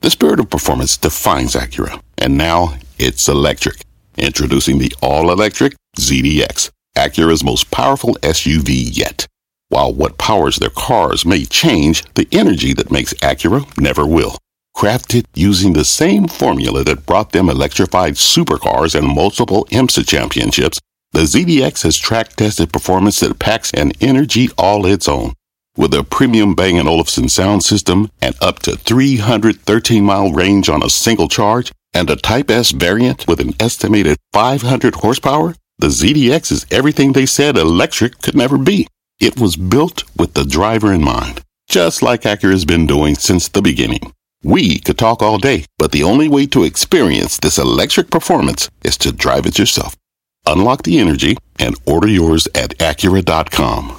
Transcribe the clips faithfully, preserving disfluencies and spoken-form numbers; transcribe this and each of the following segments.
The spirit of performance defines Acura, and now it's electric. Introducing the all-electric Z D X, Acura's most powerful S U V yet. While what powers their cars may change, the energy that makes Acura never will. Crafted using the same formula that brought them electrified supercars and multiple IMSA championships, the Z D X has track-tested performance that packs an energy all its own. With a premium Bang and Olufsen sound system and up to three hundred thirteen mile range on a single charge, and a Type S variant with an estimated five hundred horsepower, the Z D X is everything they said electric could never be. It was built with the driver in mind, just like Acura's been doing since the beginning. We could talk all day, but the only way to experience this electric performance is to drive it yourself. Unlock the energy and order yours at Acura dot com.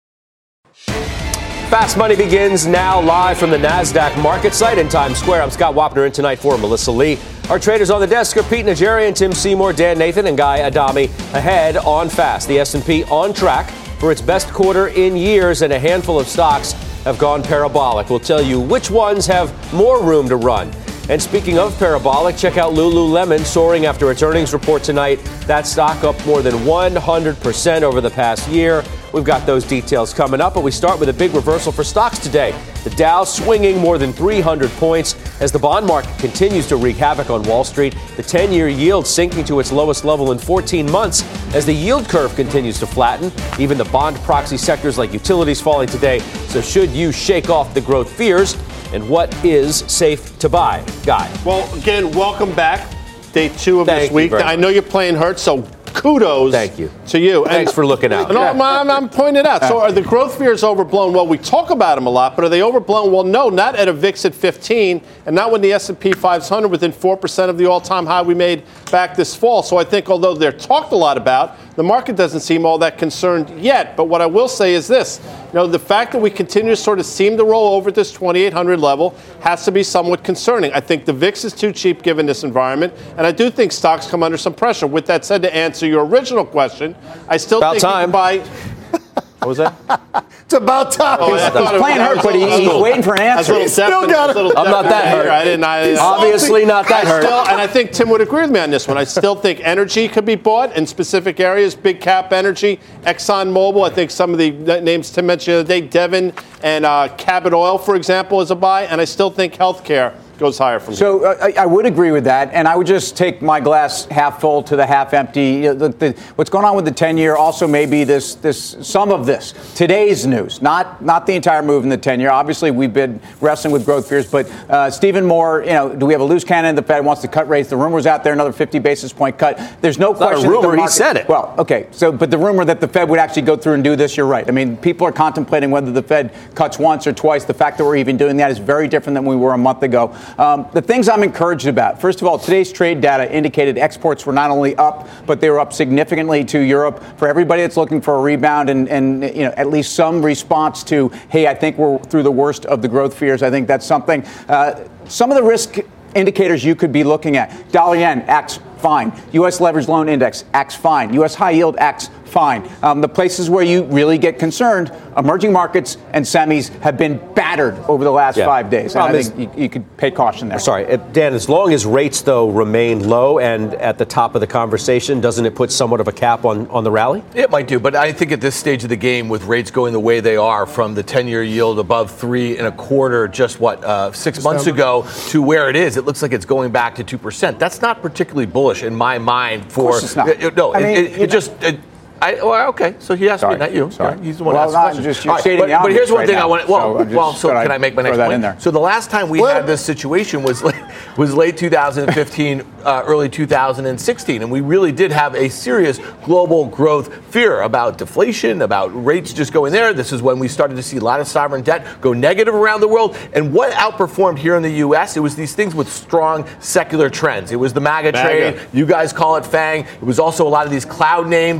Fast Money begins now live from the NASDAQ market site in Times Square. I'm Scott Wapner in tonight for Melissa Lee. Our traders on the desk are Pete Najarian, Tim Seymour, Dan Nathan, and Guy Adami. Ahead on Fast, the S and P on track for its best quarter in years, and a handful of stocks have gone parabolic. We'll tell you which ones have more room to run. And speaking of parabolic, check out Lululemon soaring after its earnings report tonight. That stock up more than one hundred percent over the past year. We've got those details coming up, but we start with a big reversal for stocks today. The Dow swinging more than three hundred points as the bond market continues to wreak havoc on Wall Street. The ten-year yield sinking to its lowest level in fourteen months as the yield curve continues to flatten. Even the bond proxy sectors like utilities falling today. So should you shake off the growth fears? And what is safe to buy? Guy. Well, again, welcome back. Day two of Thank this week. I know you're playing hurt, so kudos Thank you. to you. Thanks and, for looking out. No, I'm, I'm pointing it out. So are the growth fears overblown? Well, we talk about them a lot, but are they overblown? Well, no, not at a V I X at fifteen, and not when the S and P five hundred within four percent of the all-time high we made back this fall. So I think although they're talked a lot about, the market doesn't seem all that concerned yet. But what I will say is this. You know, the fact that we continue to sort of seem to roll over at this twenty-eight hundred level has to be somewhat concerning. I think the V I X is too cheap given this environment, and I do think stocks come under some pressure. With that said, to answer your original question, I still About think time. you can buy. What was that? It's about time. Oh, he's I thought he's it playing was- hurt, but he, I was he's little- waiting for an I was answer. a little He's still deaf in- got little it. I'm not deaf that in hurt. here. I didn't. I, Obviously not that I hurt. Still, and I think Tim would agree with me on this one. I still think energy could be bought in specific areas, big cap energy, ExxonMobil. I think some of the names Tim mentioned the other day, Devon and uh, Cabot Oil, for example, is a buy. And I still think healthcare goes higher from So here. uh, I, I would agree with that, and I would just take my glass half full to the half empty. You know, the, the, what's going on with the ten-year also may be this, this, some of this, today's news, not not the entire move in the ten-year. Obviously, we've been wrestling with growth fears, but uh, Stephen Moore, you know, do we have a loose cannon? The Fed wants to cut rates. The rumor's out there, another fifty basis point cut. There's no It's not a question. that the rumor, he market- said it. Well, okay, so but the rumor that the Fed would actually go through and do this, you're right. I mean, people are contemplating whether the Fed cuts once or twice. The fact that we're even doing that is very different than we were a month ago. Um, the things I'm encouraged about. First of all, today's trade data indicated exports were not only up, but they were up significantly to Europe. For everybody that's looking for a rebound and, and you know, at least some response to, hey, I think we're through the worst of the growth fears. I think that's something. Uh, some of the risk indicators you could be looking at. Dollar yen acts fine. U S leveraged loan index acts fine. U S high yield acts fine. Um, the places where you really get concerned, emerging markets and semis have been battered over the last Yeah. five days. And I Problem think you, you could pay caution there. Sorry, uh, Dan, as long as rates, though, remain low and at the top of the conversation, doesn't it put somewhat of a cap on, on the rally? It might do, but I think at this stage of the game, with rates going the way they are, from the ten-year yield above three and a quarter just, what, uh, six months ago to where it is, it looks like it's going back to two percent. That's not particularly bullish in my mind for... Of course it's not. Uh, no, I it, mean, it, you it just... It, I, well, okay, so he asked Sorry. me, not you. Sorry. Yeah, he's the one Well, who asked not the question. just- you're All right, stating but, the but here's obvious one right thing now. I want. Well, So I'm just well, so thought can I'd I make my throw next that point? in there. So the last time we Well- had this situation was late, was late two thousand fifteen, uh, early two thousand sixteen, and we really did have a serious global growth fear about deflation, about rates just going there. This is when we started to see a lot of sovereign debt go negative around the world. And what outperformed here in the U S? It was these things with strong secular trends. It was the MAGA, MAGA. trade. You guys call it FANG. It was also a lot of these cloud names. Um,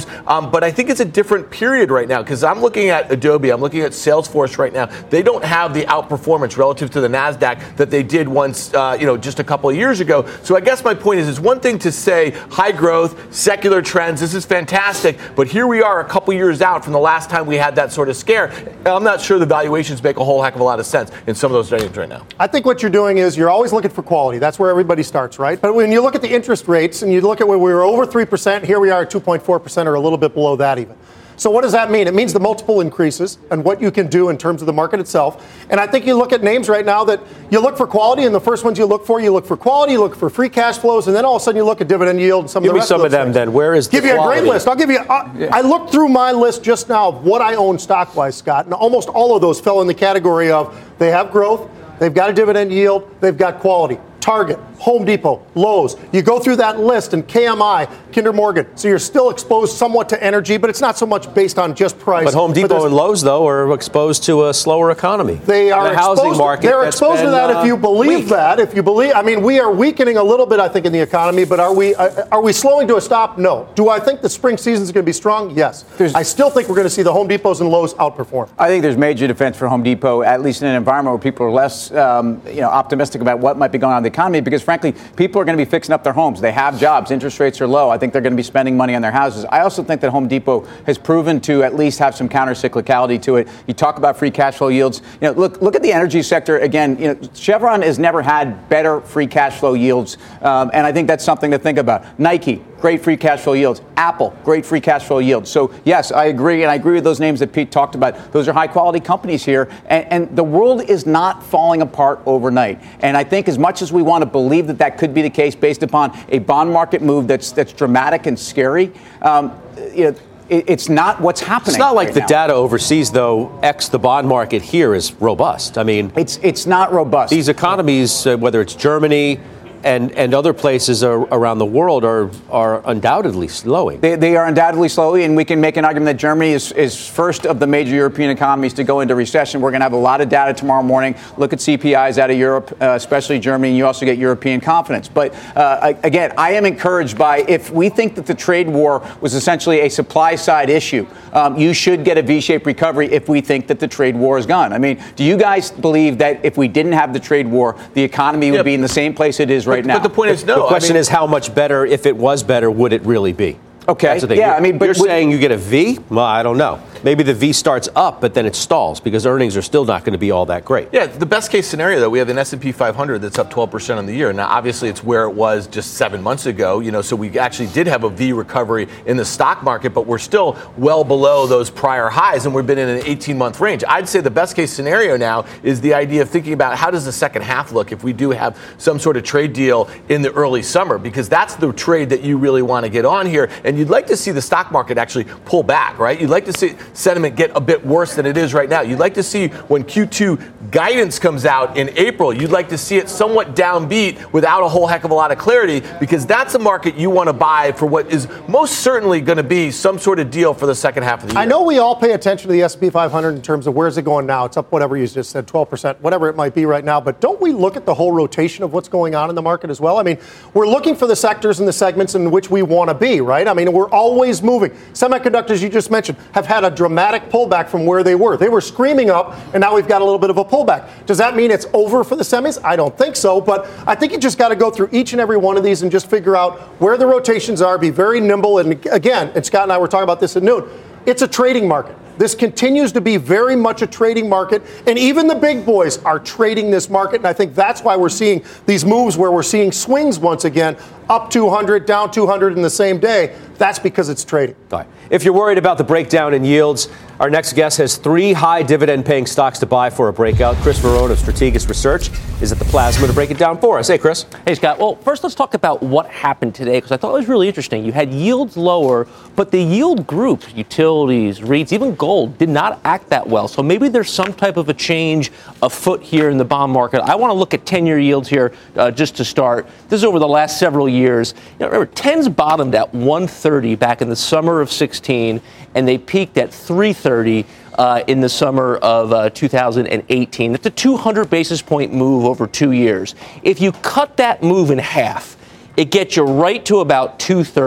but I think it's a different period right now because I'm looking at Adobe, I'm looking at Salesforce right now. They don't have the outperformance relative to the NASDAQ that they did once, uh, you know, just a couple of years ago. So I guess my point is, it's one thing to say high growth, secular trends, this is fantastic, but here we are a couple years out from the last time we had that sort of scare. I'm not sure the valuations make a whole heck of a lot of sense in some of those names right now. I think what you're doing is you're always looking for quality. That's where everybody starts, right? But when you look at the interest rates and you look at where we were over three percent, here we are at two point four percent or a little bit below that even. So what does that mean? It means the multiple increases and what you can do in terms of the market itself. And I think you look at names right now that you look for quality, and the first ones you look for, you look for quality, you look for free cash flows, and then all of a sudden you look at dividend yield and some Give of the me rest some of, of them things. then. Where is the Give you quality? a great list. I'll give you, uh, yeah. I looked through my list just now of what I own stock-wise, Scott, and almost all of those fell in the category of they have growth, they've got a dividend yield, they've got quality. Target, Home Depot, Lowe's. You go through that list, and K M I, Kinder Morgan. So you're still exposed somewhat to energy, but it's not so much based on just price. But Home Depot and Lowe's, though, are exposed to a slower economy. They are the housing exposed, market. They're exposed been, to that uh, if you believe weak. that. If you believe, I mean, we are weakening a little bit, I think, in the economy. But are we uh, are we slowing to a stop? No. Do I think the spring season is going to be strong? Yes. There's, I still think we're going to see the Home Depots and Lowe's outperform. I think there's major defense for Home Depot, at least in an environment where people are less, um, you know, optimistic about what might be going on in the economy. Because frankly, people are going to be fixing up their homes. They have jobs. Interest rates are low. I think they're going to be spending money on their houses. I also think that Home Depot has proven to at least have some counter-cyclicality to it. You talk about free cash flow yields. You know, look look at the energy sector again. You know, Chevron has never had better free cash flow yields, um, and I think that's something to think about. Nike, great free cash flow yields. Apple, great free cash flow yields. So yes, I agree, and I agree with those names that Pete talked about. Those are high-quality companies here, and, and the world is not falling apart overnight. And I think as much as we want to believe that that could be the case based upon a bond market move that's that's dramatic and scary, um, you know, it, it's not what's happening. It's not like right the now. data overseas, though. X the bond market here is robust. I mean, it's it's not robust. These economies, uh, whether it's Germany and and other places are, around the world, are are undoubtedly slowing. They, they are undoubtedly slowing, and we can make an argument that Germany is, is first of the major European economies to go into recession. We're going to have a lot of data tomorrow morning. Look at C P Is out of Europe, uh, especially Germany, and you also get European confidence. But uh, again, I am encouraged by, if we think that the trade war was essentially a supply side issue, um, you should get a V-shaped recovery if we think that the trade war is gone. I mean, do you guys believe that if we didn't have the trade war, the economy would yep. be in the same place it is right but, now? But the point is, no. The question I mean, is, how much better, if it was better, would it really be? Okay. That's the thing. Yeah, you're, I mean, but you're would, saying you get a V? Well, I don't know. Maybe the V starts up, but then it stalls because earnings are still not going to be all that great. Yeah, the best case scenario, though, we have an S and P five hundred that's up twelve percent on the year. Now, obviously, it's where it was just seven months ago, you know, so we actually did have a V recovery in the stock market, but we're still well below those prior highs, and we've been in an eighteen-month range. I'd say the best case scenario now is the idea of thinking about how does the second half look if we do have some sort of trade deal in the early summer, because that's the trade that you really want to get on here, and you'd like to see the stock market actually pull back, right? You'd like to see sentiment get a bit worse than it is right now. You'd like to see when Q two guidance comes out in April, you'd like to see it somewhat downbeat without a whole heck of a lot of clarity, because that's a market you want to buy for what is most certainly going to be some sort of deal for the second half of the year. I know we all pay attention to the S and P five hundred in terms of where's it going now. It's up whatever you just said, twelve percent, whatever it might be right now. But don't we look at the whole rotation of what's going on in the market as well? I mean, we're looking for the sectors and the segments in which we want to be, right? I mean, we're always moving. Semiconductors, you just mentioned, have had a dramatic pullback from where they were. They were screaming up, and now we've got a little bit of a pullback. Does that mean it's over for the semis? I don't think so, but I think you just got to go through each and every one of these and just figure out where the rotations are, be very nimble. And again, and Scott and I were talking about this at noon, it's a trading market. This continues to be very much a trading market, and even the big boys are trading this market, and I think that's why we're seeing these moves where we're seeing swings once again, up two hundred, down two hundred in the same day. That's because it's trading. All right. If you're worried about the breakdown in yields, our next guest has three high dividend-paying stocks to buy for a breakout. Chris Verone of Strategas Research is at the Plasma to break it down for us. Hey, Chris. Hey, Scott. Well, first let's talk about what happened today, because I thought it was really interesting. You had yields lower, but the yield groups, utilities, REITs, even gold, did not act that well. So maybe there's some type of a change afoot here in the bond market. I want to look at ten-year yields here uh, just to start. This is over the last several years. You know, remember, tens bottomed at one thirty back in the summer of sixteen, and they peaked at three thirty uh, in the summer of uh, two thousand eighteen. That's a two hundred basis point move over two years. If you cut that move in half, it gets you right to about two thirty.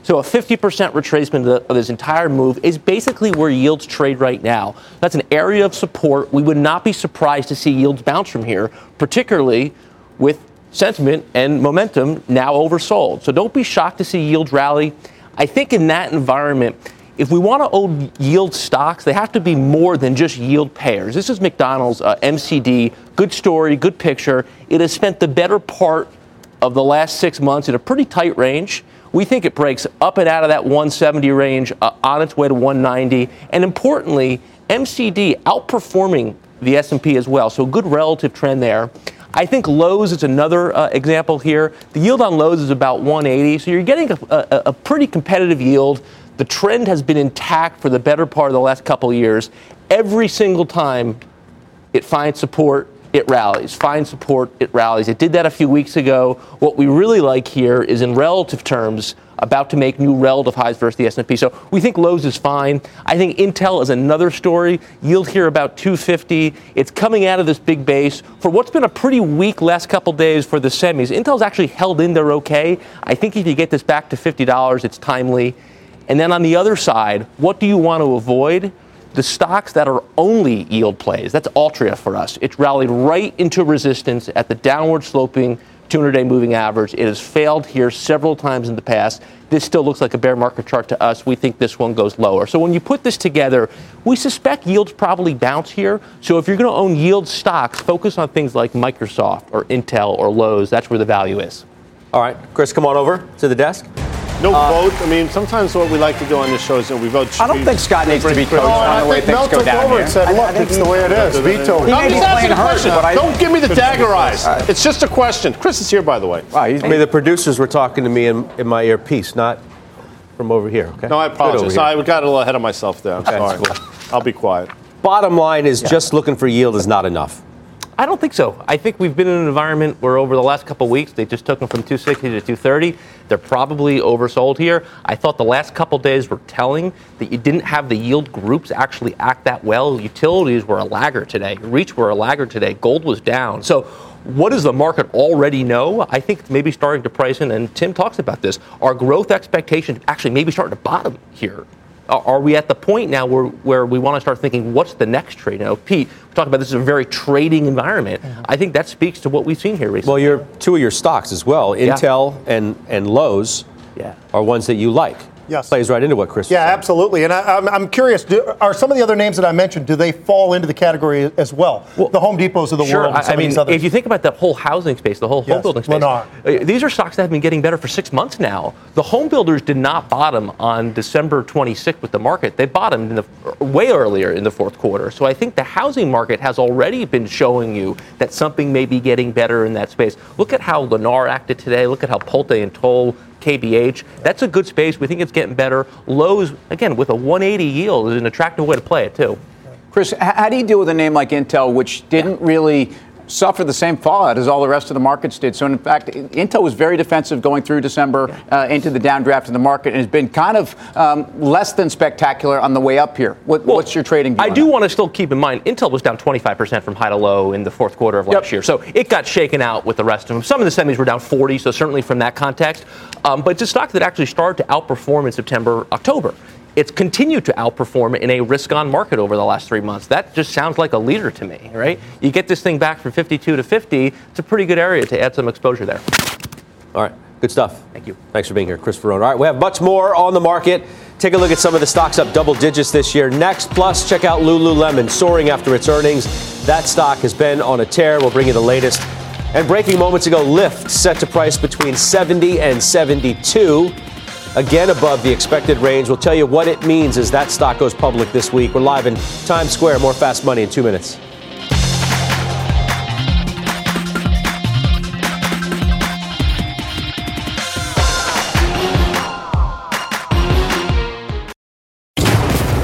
So a fifty percent retracement of, the, of this entire move is basically where yields trade right now. That's an area of support. We would not be surprised to see yields bounce from here, particularly with sentiment and momentum now oversold. So don't be shocked to see yields rally. I think in that environment, if we want to own yield stocks, they have to be more than just yield payers. This is McDonald's uh, M C D. Good story, good picture. It has spent the better part of the last six months in a pretty tight range. We think it breaks up and out of that one seventy range uh, on its way to one ninety. And importantly, M C D outperforming the S and P as well. So good relative trend there. I think Lowe's is another uh, example here. The yield on Lowe's is about one eighty. So you're getting a, a, a pretty competitive yield. The trend has been intact for the better part of the last couple of years. Every single time it finds support, it rallies. Finds support, it rallies. It did that a few weeks ago. What we really like here is in relative terms, about to make new relative highs versus the S and P. So we think Lowe's is fine. I think Intel is another story. Yield here about two fifty. It's coming out of this big base. For what's been a pretty weak last couple days for the semis, Intel's actually held in there okay. I think if you get this back to fifty dollars, it's timely. And then on the other side, what do you want to avoid? The stocks that are only yield plays. That's Altria for us. It's rallied right into resistance at the downward sloping two hundred day moving average. It has failed here several times in the past. This still looks like a bear market chart to us. We think this one goes lower. So when you put this together, we suspect yields probably bounce here. So if you're going to own yield stocks, focus on things like Microsoft or Intel or Lowe's. That's where the value is. All right, Chris, come on over to the desk. No uh, vote. I mean, sometimes what we like to do on this show is that we vote. I don't think Scott needs to be coached on the way things go down over here. and said, look, it's the way it is. Veto. No, I'm just asking a question. Don't give me the dagger eyes. It's just a question. Chris is here, by the way. Wow, he's I mean, the producers were talking to me in, in my earpiece, not from over here. Okay. No, I apologize. I got a little ahead of myself there. I'm sorry. Cool. I'll be quiet. Bottom line is just looking for yield is not enough. I don't think so. I think we've been in an environment where over the last couple of weeks, they just took them from two sixty to two thirty. They're probably oversold here. I thought the last couple of days were telling that you didn't have the yield groups actually act that well. Utilities were a laggard today. REITs were a laggard today. Gold was down. So what does the market already know? I think it's maybe starting to price in, and Tim talks about this, our growth expectations actually maybe starting to bottom here. Are we at the point now where, where we want to start thinking, what's the next trade? Now, Pete, we talked about this is a very trading environment. Mm-hmm. I think that speaks to what we've seen here recently. Well, your two of your stocks as well, yeah. Intel and, and Lowe's, yeah. are ones that you like. Yes. Plays right into what Chris Yeah, was saying. absolutely. And I, I'm, I'm curious, do, are some of the other names that I mentioned, do they fall into the category as well? well the Home Depots of the sure. world. And some I mean, of these others. if you think about the whole housing space, the whole home Yes, building space, Lennar. uh, these are stocks that have been getting better for six months now. The home builders did not bottom on December twenty-sixth with the market. They bottomed in the, way earlier in the fourth quarter. So I think the housing market has already been showing you that something may be getting better in that space. Look at how Lennar acted today. Look at how Pulte and Toll, K B H. That's a good space. We think it's getting better. Lowe's, again, with a one eighty yield is an attractive way to play it, too. Chris, how do you deal with a name like Intel, which didn't really suffer the same fallout as all the rest of the markets did? So, in fact, Intel was very defensive going through December uh, into the downdraft in the market and has been kind of um, less than spectacular on the way up here. What, well, what's your trading view? I do want to still keep in mind, Intel was down twenty-five percent from high to low in the fourth quarter of last yep. year. So it got shaken out with the rest of them. Some of the semis were down forty, so certainly from that context. Um, but it's a stock that actually started to outperform in September, October. It's continued to outperform in a risk-on market over the last three months. That just sounds like a leader to me, right? You get this thing back from fifty-two to fifty, it's a pretty good area to add some exposure there. All right, good stuff. Thank you. Thanks for being here, Chris Verone. All right, we have much more on the market. Take a look at some of the stocks up double digits this year. Next, plus check out Lululemon soaring after its earnings. That stock has been on a tear. We'll bring you the latest. And breaking moments ago, Lyft set to price between seventy and seventy-two. Again, above the expected range. We'll tell you what it means as that stock goes public this week. We're live in Times Square. More Fast Money in two minutes.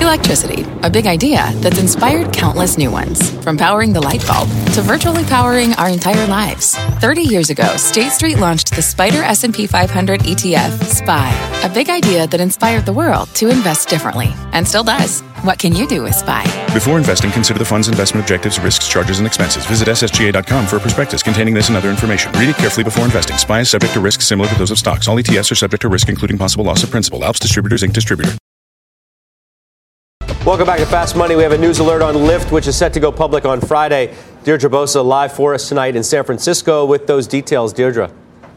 Electricity, a big idea that's inspired countless new ones. From powering the light bulb to virtually powering our entire lives. thirty years ago, State Street launched the Spider S and P five hundred E T F, S P Y, a big idea that inspired the world to invest differently, and still does. What can you do with S P Y? Before investing, consider the fund's investment objectives, risks, charges, and expenses. Visit S S G A dot com for a prospectus containing this and other information. Read it carefully before investing. S P Y is subject to risks similar to those of stocks. All E T Fs are subject to risk, including possible loss of principal. Alps Distributors, Incorporated distributor. Welcome back to Fast Money. We have a news alert on Lyft, which is set to go public on Friday. Deirdre Bosa live for us tonight in San Francisco with those details. Deirdre.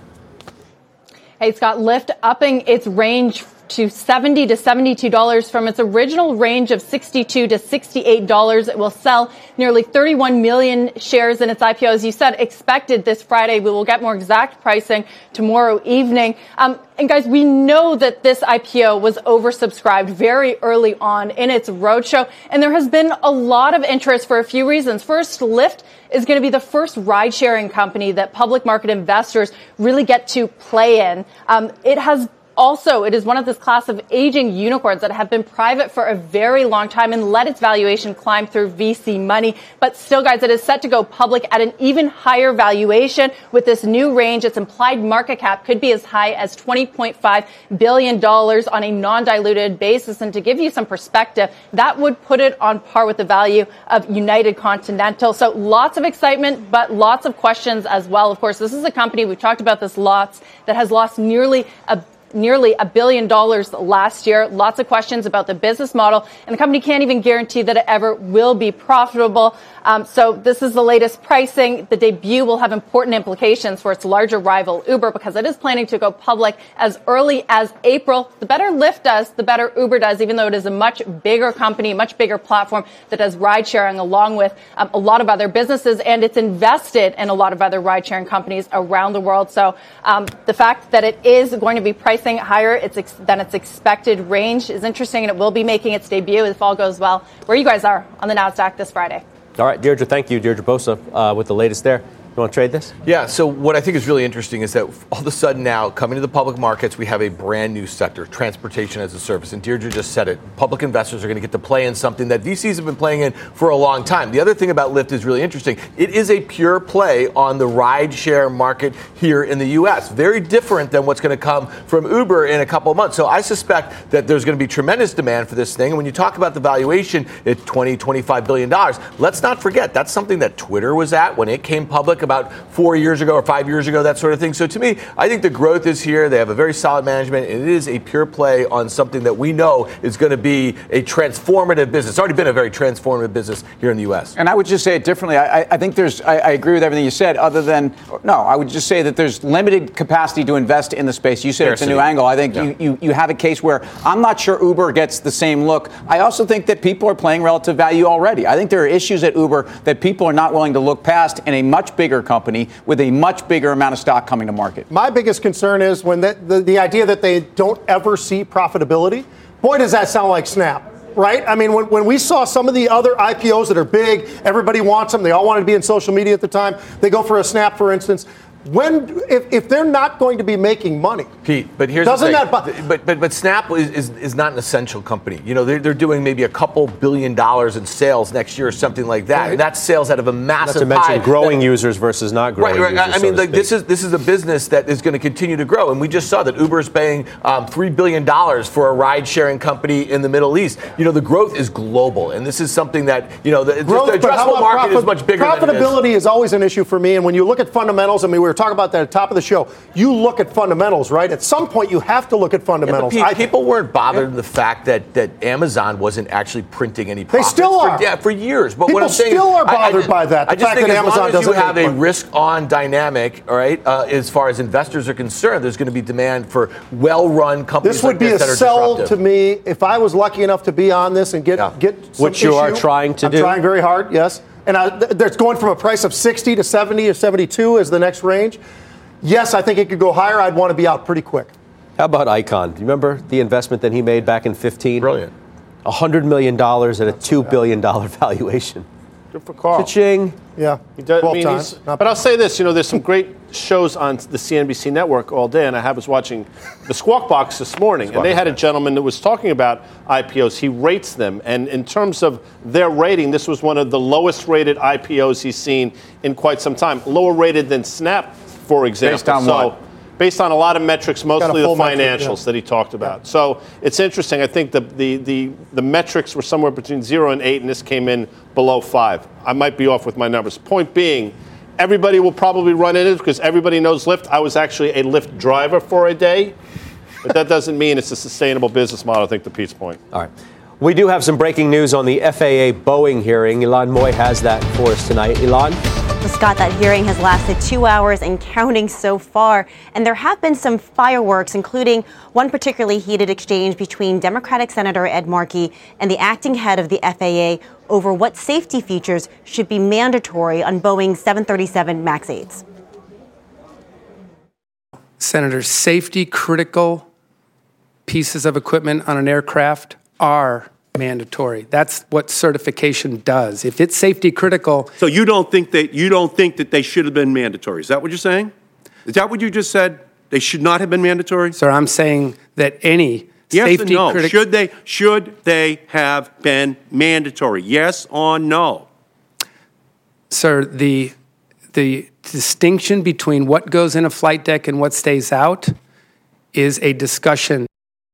Hey, Scott, Lyft upping its range to seventy to seventy-two dollars from its original range of sixty-two to sixty-eight dollars. It will sell nearly thirty-one million shares in its I P O. As you said, expected this Friday. We will get more exact pricing tomorrow evening. Um, and guys, we know that this I P O was oversubscribed very early on in its roadshow. And there has been a lot of interest for a few reasons. First, Lyft is going to be the first ride-sharing company that public market investors really get to play in. Um, it has Also, it is one of this class of aging unicorns that have been private for a very long time and let its valuation climb through V C money. But still, guys, it is set to go public at an even higher valuation with this new range. Its implied market cap could be as high as twenty point five billion dollars on a non-diluted basis. And to give you some perspective, that would put it on par with the value of United Continental. So lots of excitement, but lots of questions as well. Of course, this is a company, we've talked about this lots, that has lost nearly a nearly a billion dollars last year. Lots of questions about the business model, and the company can't even guarantee that it ever will be profitable. Um, so this is the latest pricing. The debut will have important implications for its larger rival Uber because it is planning to go public as early as April. The better Lyft does, the better Uber does, even though it is a much bigger company, much bigger platform that does ride sharing along with um, a lot of other businesses, and it's invested in a lot of other ride sharing companies around the world. So um, the fact that it is going to be priced higher it's ex- than its expected range is interesting, and it will be making its debut if all goes well where you guys are on the NASDAQ this Friday. All right, Deirdre, thank you. Deirdre Bosa uh, with the latest there. You want to trade this? Yeah, so what I think is really interesting is that all of a sudden now, coming to the public markets, we have a brand new sector, transportation as a service. And Deirdre just said it. Public investors are going to get to play in something that V Cs have been playing in for a long time. The other thing about Lyft is really interesting. It is a pure play on the ride-share market here in the U S. Very different than what's going to come from Uber in a couple of months. So I suspect that there's going to be tremendous demand for this thing. And when you talk about the valuation at twenty, twenty-five billion dollars, let's not forget that's something that Twitter was at when it came public about four years ago or five years ago, that sort of thing. So to me, I think the growth is here. They have a very solid management, and it is a pure play on something that we know is going to be a transformative business. It's already been a very transformative business here in the U S. And I would just say it differently. I, I think there's, I, I agree with everything you said, other than, no, I would just say that there's limited capacity to invest in the space. You said Scarcity. It's a new angle. I think yeah. you, you, you have a case where I'm not sure Uber gets the same look. I also think that people are playing relative value already. I think there are issues at Uber that people are not willing to look past in a much bigger company with a much bigger amount of stock coming to market. My biggest concern is when the, the, the idea that they don't ever see profitability. Boy, does that sound like Snap, right? I mean, when, when we saw some of the other I P Os that are big, everybody wants them. They all wanted to be in social media at the time. They go for a Snap, for instance. When if, if they're not going to be making money, Pete, but here's doesn't the thing. that but but but Snap is, is, is not an essential company. You know, they're, they're doing maybe a couple billion dollars in sales next year or something like that. And that's sales out of a massive Not to mention pie growing that, users versus not growing right, right. users. I mean, so like, this is this is a business that is going to continue to grow, and we just saw that Uber is paying um, three billion dollars for a ride-sharing company in the Middle East. You know, the growth is global, and this is something that you know the, growth, the addressable market profit, is much bigger. Profitability than it is. is always an issue for me, and when you look at fundamentals, I mean, we were talking about that at the top of the show. You look at fundamentals, right? At some point, you have to look at fundamentals. Yeah, I, people weren't bothered in the fact that, that Amazon wasn't actually printing any profits. They still are. For, yeah, for years. But people what I'm saying still is, are bothered I, I, by that. The I just fact think that as Amazon long as doesn't you have make a money. risk-on dynamic, all right, uh, as far as investors are concerned, there's going to be demand for well-run companies. This would like be this a that are sell disruptive. to me if I was lucky enough to be on this and get Yeah. get some Which you issue. are trying to I'm do. I'm trying very hard. Yes, and I, th- there's going from a price of sixty to seventy or seventy-two as the next range. Yes, I think it could go higher. I'd want to be out pretty quick. How about Icon? Do you remember the investment that he made back in fifteen? Brilliant. one hundred million dollars at a two billion dollars valuation. Good for Carl. Cha-ching. Yeah, he does. I mean, times. he's, but I'll say this, you know, there's some great shows on the C N B C network all day, and I was watching the Squawk Box this morning, Squawk and they had a gentleman that was talking about I P Os. He rates them, and in terms of their rating, this was one of the lowest rated I P Os he's seen in quite some time. Lower rated than Snap, for example. Based on so, what? Based on a lot of metrics, mostly the financials metric, yeah. that he talked about. So it's interesting. I think the, the, the, the metrics were somewhere between zero and eight, and this came in below five. I might be off with my numbers. Point being, everybody will probably run in it because everybody knows Lyft. I was actually a Lyft driver for a day, but that doesn't mean it's a sustainable business model, I think, to Pete's point. All right. We do have some breaking news on the F A A Boeing hearing. Ilan Moy has that for us tonight. Ilan? Scott, that hearing has lasted two hours and counting so far. And there have been some fireworks, including one particularly heated exchange between Democratic Senator Ed Markey and the acting head of the F A A over what safety features should be mandatory on Boeing seven thirty-seven MAX eights. Senator, safety critical pieces of equipment on an aircraft are mandatory. That's what certification does. If it's safety critical. So you don't think that you don't think that they should have been mandatory? Is that what you're saying? Is that what you just said? They should not have been mandatory? Sir, I'm saying that any yes safety or no. critical. Should they should they have been mandatory? Yes or no? Sir, the the distinction between what goes in a flight deck and what stays out is a discussion.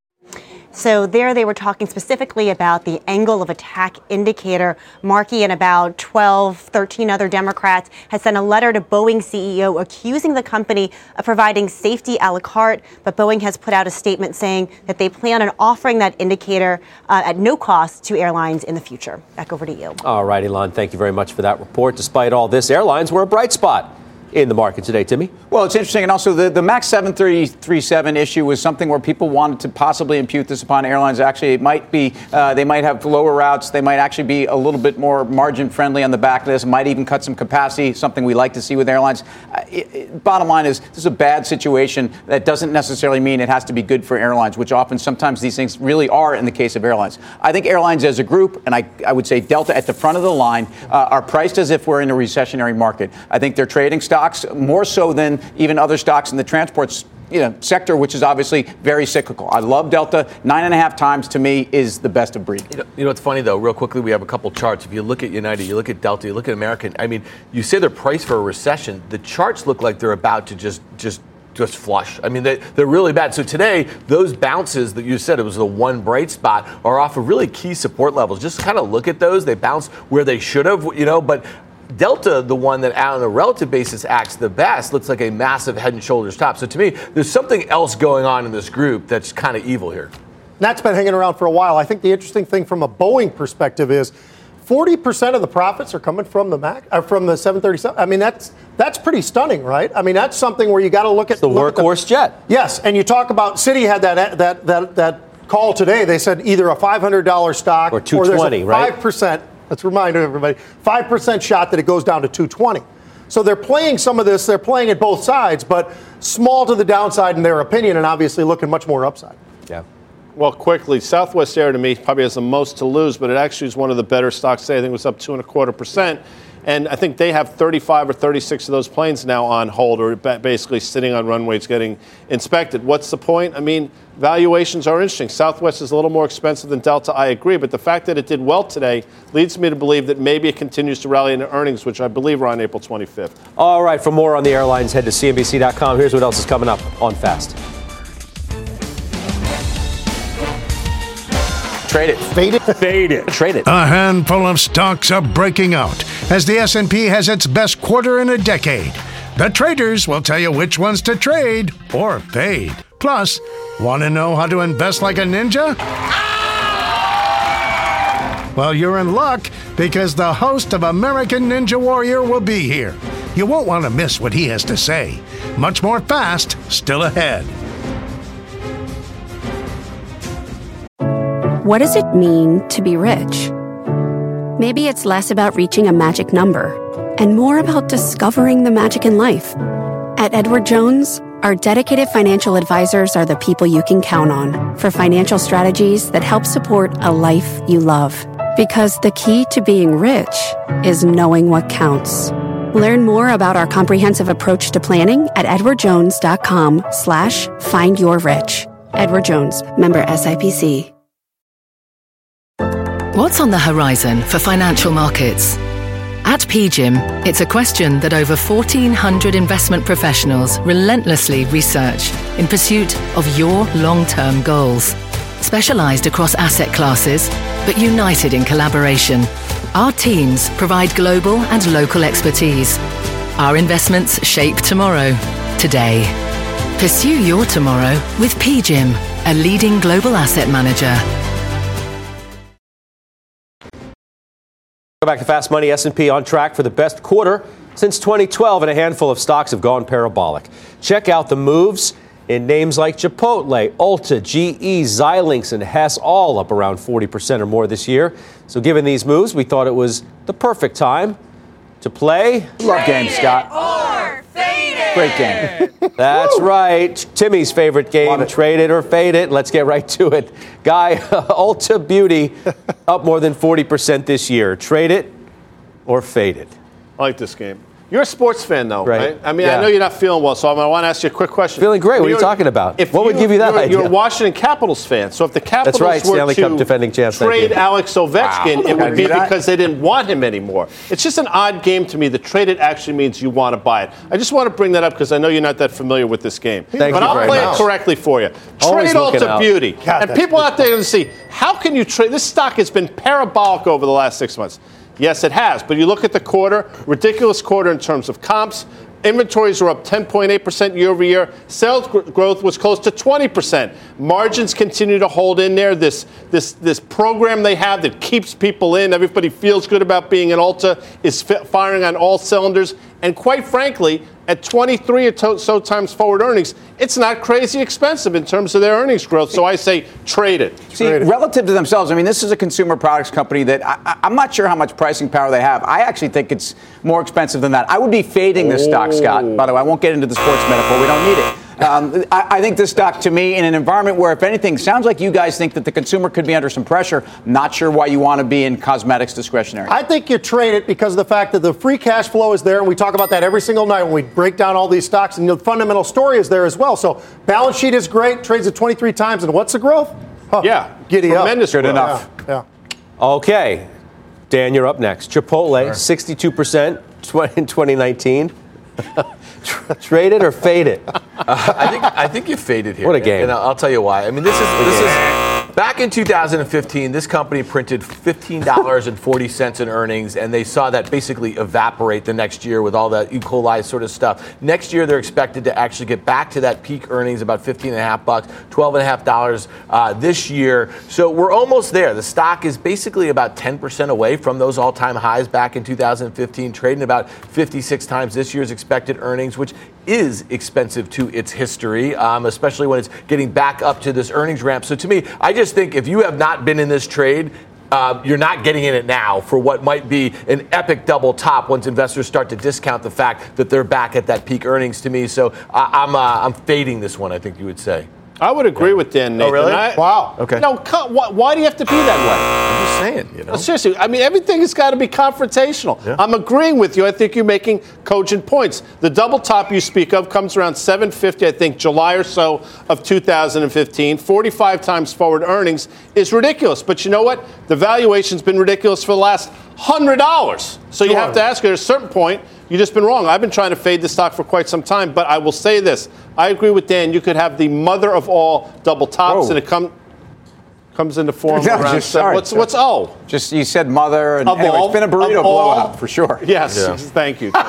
So there they were talking specifically about the angle of attack indicator. Markey and about twelve, thirteen other Democrats had sent a letter to Boeing C E O accusing the company of providing safety a la carte. But Boeing has put out a statement saying that they plan on offering that indicator uh, at no cost to airlines in the future. Back over to you. All right, Ilan, thank you very much for that report. Despite all this, airlines were a bright spot in the market today, Timmy. Well, it's interesting. And also the, the MAX seven thirty-seven issue was something where people wanted to possibly impute this upon airlines. Actually, it might be, uh, they might have lower routes. They might actually be a little bit more margin friendly on the back of this. Might even cut some capacity, something we like to see with airlines. Uh, it, it, bottom line is this is a bad situation. That doesn't necessarily mean it has to be good for airlines, which often sometimes these things really are in the case of airlines. I think airlines as a group, and I, I would say Delta at the front of the line, uh, are priced as if we're in a recessionary market. I think they're trading stocks more so than even other stocks in the transport you know, sector, which is obviously very cyclical. I love Delta. Nine and a half times to me is the best of breed. You know, you know what's funny though? Real quickly, we have a couple charts. If you look at United, you look at Delta, you look at American. I mean, you say they're priced for a recession. The charts look like they're about to just just. just flush. I mean, they, they're really bad. So today, those bounces that you said it was the one bright spot are off of really key support levels. Just kind of look at those. They bounce where they should have, you know, but Delta, the one that on a relative basis acts the best, looks like a massive head and shoulders top. So to me, there's something else going on in this group that's kind of evil here. That's been hanging around for a while. I think the interesting thing from a Boeing perspective is forty percent of the profits are coming from the Mac, or from the seven thirty-seven. I mean, that's that's pretty stunning, right? I mean, that's something where you got to look at it's the look workhorse at the, jet. Yes, and you talk about Citi had that that that that call today. They said either a five hundred dollars stock or two twenty, right? Five percent. Let's remind everybody, five percent shot that it goes down to two twenty. So they're playing some of this. They're playing at both sides, but small to the downside in their opinion, and obviously looking much more upside. Yeah. Well, quickly, Southwest Air to me probably has the most to lose, but it actually is one of the better stocks today. I think it was up two and a quarter percent. And I think they have thirty-five or thirty-six of those planes now on hold or basically sitting on runways getting inspected. What's the point? I mean, valuations are interesting. Southwest is a little more expensive than Delta, I agree. But the fact that it did well today leads me to believe that maybe it continues to rally into earnings, which I believe are on April twenty-fifth. All right, for more on the airlines, head to C N B C dot com. Here's what else is coming up on Fast. Trade it. Fade it. Fade it. Trade it. A handful of stocks are breaking out as the S and P has its best quarter in a decade. The traders will tell you which ones to trade or fade. Plus, want to know how to invest like a ninja? Well, you're in luck because the host of American Ninja Warrior will be here. You won't want to miss what he has to say. Much more Fast still ahead. What does it mean to be rich? Maybe it's less about reaching a magic number and more about discovering the magic in life. At Edward Jones, our dedicated financial advisors are the people you can count on for financial strategies that help support a life you love. Because the key to being rich is knowing what counts. Learn more about our comprehensive approach to planning at edwardjones.com slash find your rich. Edward Jones, member S I P C. What's on the horizon for financial markets? At P G I M, it's a question that over fourteen hundred investment professionals relentlessly research in pursuit of your long-term goals. Specialized across asset classes, but united in collaboration, our teams provide global and local expertise. Our investments shape tomorrow, today. Pursue your tomorrow with P G I M, a leading global asset manager. Go back to Fast Money. S and P on track for the best quarter since twenty twelve, and a handful of stocks have gone parabolic. Check out the moves in names like Chipotle, Ulta, G E, Xilinx, and Hess, all up around forty percent or more this year. So given these moves, we thought it was the perfect time to play. Love game, Scott. Or fade it. Great game. That's right. Timmy's favorite game, trade it or fade it. Let's get right to it. Guy, Ulta Beauty up more than forty percent this year. Trade it or fade it. I like this game. You're a sports fan, though, right? right? I mean, yeah. I know you're not feeling well, so I want to ask you a quick question. Feeling great. What are you talking about? If what would you, give you that you're, idea? You're a Washington Capitals fan, so if the Capitals That's right, were Stanley to Cup defending champs, trade Alex Ovechkin, Wow. it would be that? because they didn't want him anymore. It's just an odd game to me. The trade it actually means you want to buy it. I just want to bring that up because I know you're not that familiar with this game. Thank but you I'll very play much. it correctly for you. Always Trade looking Ulta out. Beauty. God, and that's people good. out there are going to see, how can you trade? This stock has been parabolic over the last six months. Yes, it has. But you look at the quarter, ridiculous quarter in terms of comps. Inventories are up ten point eight percent year over year. Sales gr- growth was close to twenty percent. Margins continue to hold in there. This, this, this program they have that keeps people in, everybody feels good about being an Ulta, is fi- firing on all cylinders. And quite frankly, at twenty-three or to- so times forward earnings, it's not crazy expensive in terms of their earnings growth. So I say trade it. See, relative to themselves, I mean, this is a consumer products company that I, I, I'm not sure how much pricing power they have. I actually think it's more expensive than that. I would be fading this stock, Scott. By the way, I won't get into the sports metaphor. We don't need it. Um, I, I think this stock, to me, in an environment where, if anything, sounds like you guys think that the consumer could be under some pressure. Not sure why you want to be in cosmetics discretionary. I think you trade it because of the fact that the free cash flow is there, and we talk about that every single night when we break down all these stocks, and the fundamental story is there as well. So balance sheet is great, trades at twenty-three times, and what's the growth? Huh, Yeah, giddy up. tremendous Good growth. enough. Yeah. Okay. Dan, you're up next. Chipotle, sixty-two percent in twenty nineteen. Trade it or fade it? Uh, I think I think you faded here. What a game. And I'll, I'll tell you why. I mean, this is this is back in two thousand fifteen. This company printed fifteen dollars and forty cents in earnings, and they saw that basically evaporate the next year with all that E. coli sort of stuff. Next year, they're expected to actually get back to that peak earnings, about fifteen and a half bucks, twelve and a half dollars uh, this year. So we're almost there. The stock is basically about ten percent away from those all-time highs back in two thousand fifteen, trading about fifty-six times this year's expected earnings, which is expensive to its history, um, especially when it's getting back up to this earnings ramp. So to me, I just think if you have not been in this trade, uh, you're not getting in it now for what might be an epic double top once investors start to discount the fact that they're back at that peak earnings to me. So uh, I'm uh, I'm fading this one, I think you would say. I would agree with Dan, Nathan. Oh, really? I, Wow. Okay. No, co- why, why do you have to be that way? I'm just saying, you know. No, seriously, I mean, everything has got to be confrontational. Yeah. I'm agreeing with you. I think you're making cogent points. The double top you speak of comes around seven fifty, I think, July or so of two thousand fifteen. forty-five times forward earnings is ridiculous. But you know what? The valuation's been ridiculous for the last one hundred dollars. So you Sure. have to ask at a certain point, you've just been wrong. I've been trying to fade the stock for quite some time, but I will say this. I agree with Dan. You could have the mother of all double tops, Whoa. and it come, comes into form No, around just- seven. sorry. What's, what's O? Just you said mother, and Of anyway, all- it's been a burrito of all- blowout for sure. Yes, Yeah. thank you.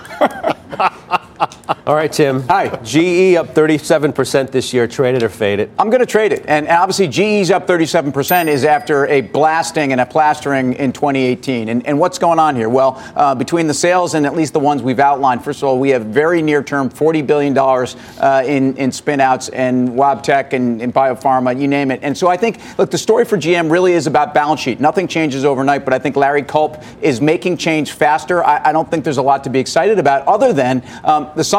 All right, Tim. Hi. G E up thirty-seven percent this year. Trade it or fade it? I'm going to trade it. And obviously, G E's up thirty-seven percent is after a blasting and a plastering in twenty eighteen. And, and what's going on here? Well, uh, between the sales and at least the ones we've outlined, first of all, we have very near term forty billion dollars uh, in, in spin outs and Wabtec and, and biopharma, you name it. And so I think, look, the story for G M really is about balance sheet. Nothing changes overnight, but I think Larry Culp is making change faster. I, I don't think there's a lot to be excited about other than um, the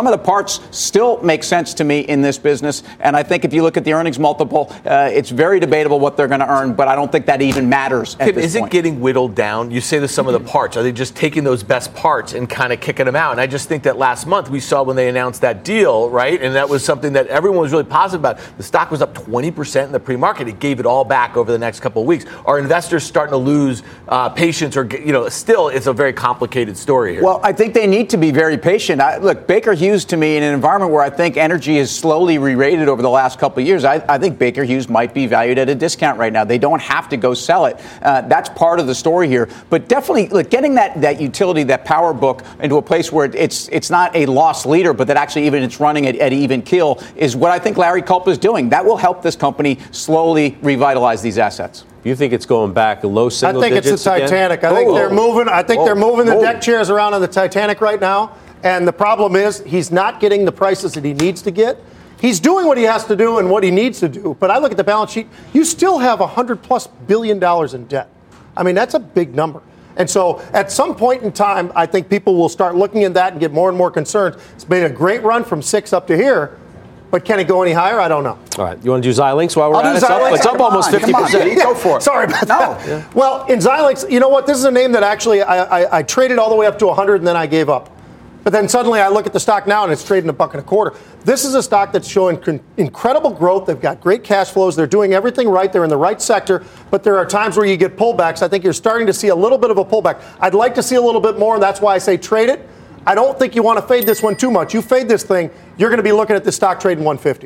some of the parts still make sense to me in this business. And I think if you look at the earnings multiple, uh, it's very debatable what they're going to earn, but I don't think that even matters at Tim, this is point. it getting whittled down? You say the sum of the parts. Are they just taking those best parts and kind of kicking them out? And I just think that last month we saw when they announced that deal, right? And that was something that everyone was really positive about. The stock was up twenty percent in the pre-market. It gave it all back over the next couple of weeks. Are investors starting to lose uh, patience, or, you know, still it's a very complicated story here? Well, I think they need to be very patient. I, look, Baker Hughes, to me, in an environment where I think energy is slowly re-rated over the last couple of years, I, I think Baker Hughes might be valued at a discount right now. They don't have to go sell it. Uh, that's part of the story here. But definitely, look, getting that, that utility, that power book into a place where it's it's not a loss leader, but that actually even it's running at, at even keel is what I think Larry Culp is doing. That will help this company slowly revitalize these assets. You think it's going back low single digits? I think it's the Titanic. Again? I think oh, they're moving. I think oh, they're moving the oh. deck chairs around on the Titanic right now. And the problem is he's not getting the prices that he needs to get. He's doing what he has to do and what he needs to do. But I look at the balance sheet. You still have one hundred plus billion dollars in debt. I mean, that's a big number. And so at some point in time, I think people will start looking at that and get more and more concerned. It's been a great run from six up to here. But can it go any higher? I don't know. All right. You want to do Xilinx while we're I'll at it? It's up, it's up almost fifty percent. Yeah. Go for it. Sorry about no. that. Yeah. Well, in Xilinx, you know what? This is a name that actually I, I, I traded all the way up to one hundred and then I gave up. But then suddenly I look at the stock now and it's trading a buck and a quarter. This is a stock that's showing con- incredible growth. They've got great cash flows. They're doing everything right. They're in the right sector. But there are times where you get pullbacks. I think you're starting to see a little bit of a pullback. I'd like to see a little bit more, and that's why I say trade it. I don't think you want to fade this one too much. You fade this thing, you're going to be looking at the stock trading one fifty.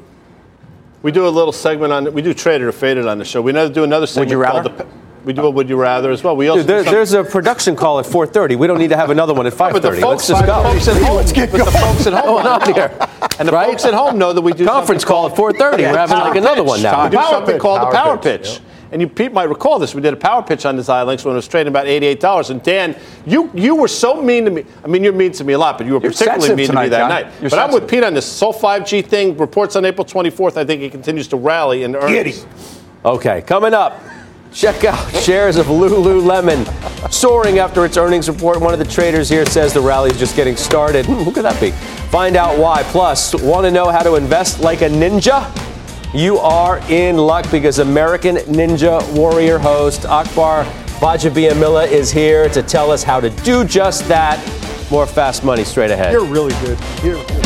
We do a little segment on we do trade it or fade it on the show. We never do another segment. Would you rather? Called the, we do a Would You Rather as well. We also Dude, there, there's a production call at four thirty. We don't need to have another one at five thirty. Oh, Let's just go. Folks at home, Let's get but the folks at home going on here. And the right? folks at home know that we do conference call at four thirty. Yeah, We're having like another pitch. one now. We do Power something pitch. called Power the power pitch. pitch. Yep. And you, Pete, might recall this. We did a power pitch on the Xilinx when it was trading about eighty-eight dollars. And Dan, you you were so mean to me. I mean, you're mean to me a lot, but you were You're particularly mean tonight, to me that John. night. You're but sensitive. I'm with Pete on this. Sol five G thing reports on April twenty-fourth. I think it continues to rally in earnings. Okay, coming up. Check out shares of Lululemon soaring after its earnings report. One of the traders here says the rally is just getting started. Hmm, who could that be? Find out why. Plus, want to know how to invest like a ninja? You are in luck because American Ninja Warrior host Akbar Vajabiamila is here to tell us how to do just that. More Fast Money straight ahead. You're really good. You're good.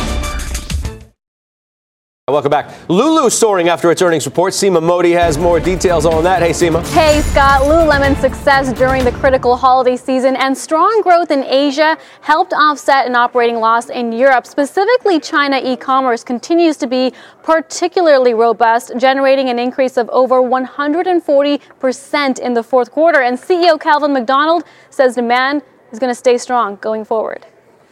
Welcome back. Lulu soaring after its earnings report. Seema Modi has more details on that. Hey, Seema. Hey, Scott. Lululemon's success during the critical holiday season and strong growth in Asia helped offset an operating loss in Europe. Specifically, China e-commerce continues to be particularly robust, generating an increase of over one hundred forty percent in the fourth quarter. And C E O Calvin McDonald says demand is going to stay strong going forward.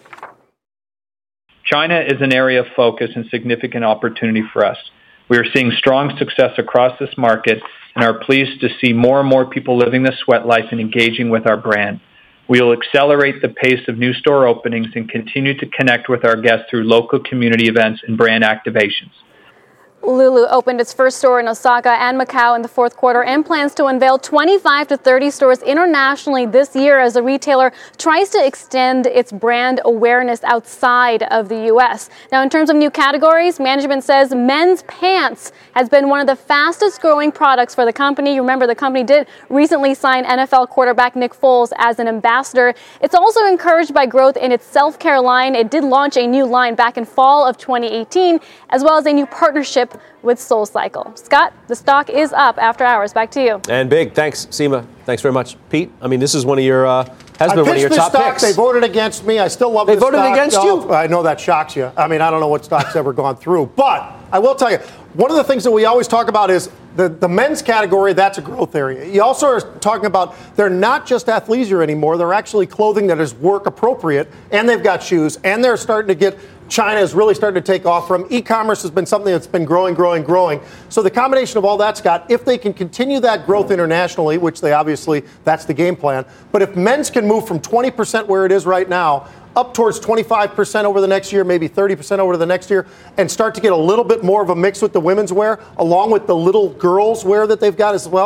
China is an area of focus and significant opportunity for us. We are seeing strong success across this market and are pleased to see more and more people living the sweat life and engaging with our brand. We will accelerate the pace of new store openings and continue to connect with our guests through local community events and brand activations. Lulu opened its first store in Osaka and Macau in the fourth quarter and plans to unveil twenty-five to thirty stores internationally this year as the retailer tries to extend its brand awareness outside of the U S. Now, in terms of new categories, management says men's pants has been one of the fastest growing products for the company. Remember, the company did recently sign N F L quarterback Nick Foles as an ambassador. It's also encouraged by growth in its self-care line. It did launch a new line back in fall of twenty eighteen, as well as a new partnership with SoulCycle. Scott, the stock is up after hours. Back to you. And big. Thanks, Seema. Thanks very much. Pete, I mean, this is one of your, uh, has been I one of your top stock. picks. They voted against me. I still love they this stock. They voted against oh, you? I know that shocks you. I mean, I don't know what stock's ever gone through. But I will tell you, one of the things that we always talk about is the, the men's category, that's a growth area. You also are talking about they're not just athleisure anymore. They're actually clothing that is work appropriate, and they've got shoes, and they're starting to get China is really starting to take off from. E-commerce has been something that's been growing, growing, growing. So the combination of all that, Scott, if they can continue that growth internationally, which they obviously, that's the game plan. But if men's can move from twenty percent where it is right now up towards twenty-five percent over the next year, maybe thirty percent over the next year, and start to get a little bit more of a mix with the women's wear, along with the little girls' wear that they've got as well,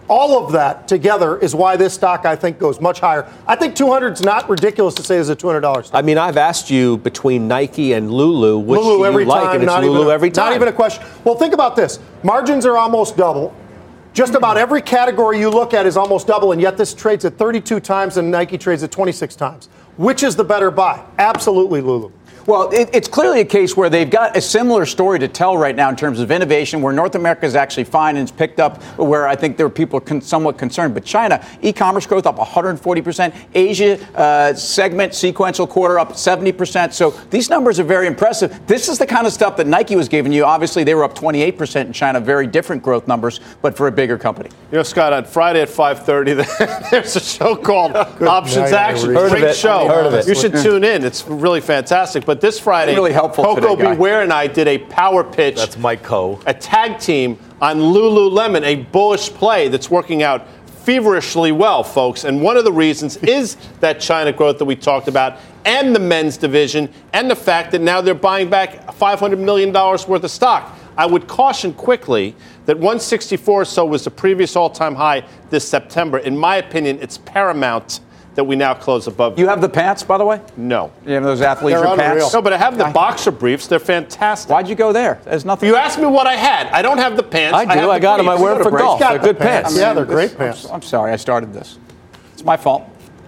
All of that together is why this stock, I think, goes much higher. I think two hundred is not ridiculous to say is a two hundred dollars stock. I mean, I've asked you between Nike and Lulu, which Lulu do you every like, time, and it's not Lulu even a, every time. Not even a question. Well, think about this. Margins are almost double. Just about every category you look at is almost double, and yet this trades at thirty-two times and Nike trades at twenty-six times. Which is the better buy? Absolutely Lulu. Well, it, it's clearly a case where they've got a similar story to tell right now in terms of innovation, where North America is actually fine and it's picked up, where I think there are people con- somewhat concerned. But China, e-commerce growth up one hundred forty percent. Asia uh, segment sequential quarter up seventy percent. So these numbers are very impressive. This is the kind of stuff that Nike was giving you. Obviously, they were up twenty-eight percent in China, very different growth numbers, but for a bigger company. You know, Scott, on Friday at five thirty, there's a show called Options night, Action. Heard Great of it. show. Heard of it. You should tune in. It's really fantastic. But this Friday, Really helpful Coco today, Guy. Beware and I did a power pitch. That's Mike Coe. A tag team on Lululemon, a bullish play that's working out feverishly well, folks. And one of the reasons is that China growth that we talked about, and the men's division, and the fact that now they're buying back five hundred million dollars worth of stock. I would caution quickly that one sixty-four or so was the previous all-time high this September. In my opinion, it's paramount that we now close above. You have the pants, by the way? No. You have those athleisure pants? No, but I have the boxer briefs. They're fantastic. Why'd you go there? There's nothing. You asked me what I had. I don't have the pants. I do. have I the got them. I briefs. wear them for golf. They're good pants. Yeah, they're great pants. I'm sorry, I started this. It's my fault.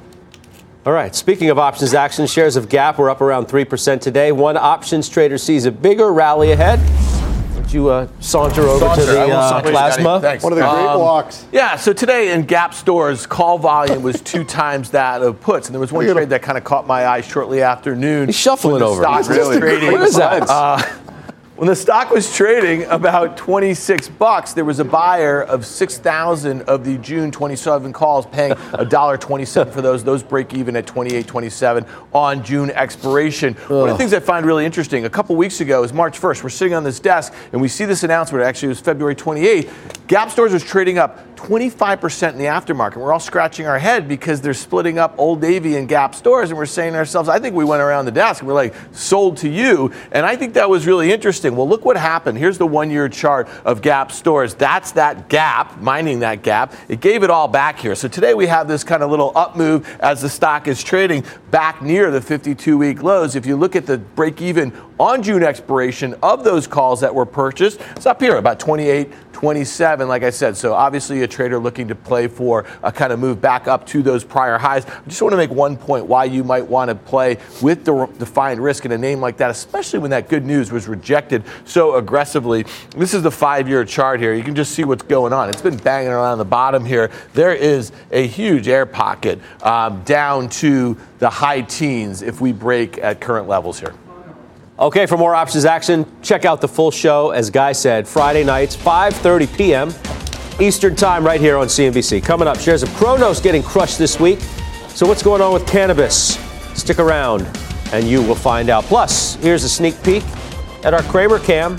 All right. Speaking of options action, shares of Gap were up around three percent today. One options trader sees a bigger rally ahead. Would you uh, saunter over Saunter. to the I will uh, saunter, plasma? Scotty. Thanks. One of the great Um, walks. Yeah, so today in Gap stores, call volume was two times that of puts. And there was one trade that kind of caught my eye shortly after noon. He's shuffling when the over. stock was Really? trading. What is that? Uh, When the stock was trading about twenty-six bucks, there was a buyer of six thousand of the June twenty-seven calls paying one dollar twenty-seven for those. Those break even at twenty-eight twenty-seven on June expiration. Ugh. One of the things I find really interesting, a couple weeks ago is March first. We're sitting on this desk and we see this announcement. Actually, it was February twenty-eighth. Gap stores was trading up twenty-five percent in the aftermarket. We're all scratching our head because they're splitting up Old Navy and Gap stores, and we're saying to ourselves, I think we went around the desk and we're like, sold to you. And I think that was really interesting. Well, look what happened. Here's the one-year chart of Gap stores. That's that gap, mining that gap. It gave it all back here. So today we have this kind of little up move as the stock is trading back near the fifty-two week lows. If you look at the break even on June expiration of those calls that were purchased, it's up here about twenty-eight twenty-seven, like I said. So obviously a trader looking to play for a kind of move back up to those prior highs. I just want to make one point why you might want to play with the defined risk in a name like that, especially when that good news was rejected so aggressively. This is the five-year chart here. You can just see what's going on. It's been banging around the bottom here. There is a huge air pocket um, down to the high teens if we break at current levels here. Okay, for more options action, check out the full show, as Guy said, Friday nights, five thirty p.m. Eastern time, right here on C N B C. Coming up, shares of Cronos getting crushed this week. So what's going on with cannabis? Stick around, and you will find out. Plus, here's a sneak peek at our Kramer Cam.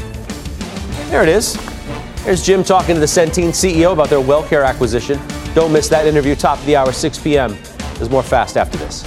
There it is. Here's Jim talking to the Centene C E O about their WellCare acquisition. Don't miss that interview, top of the hour, six p.m. There's more fast after this.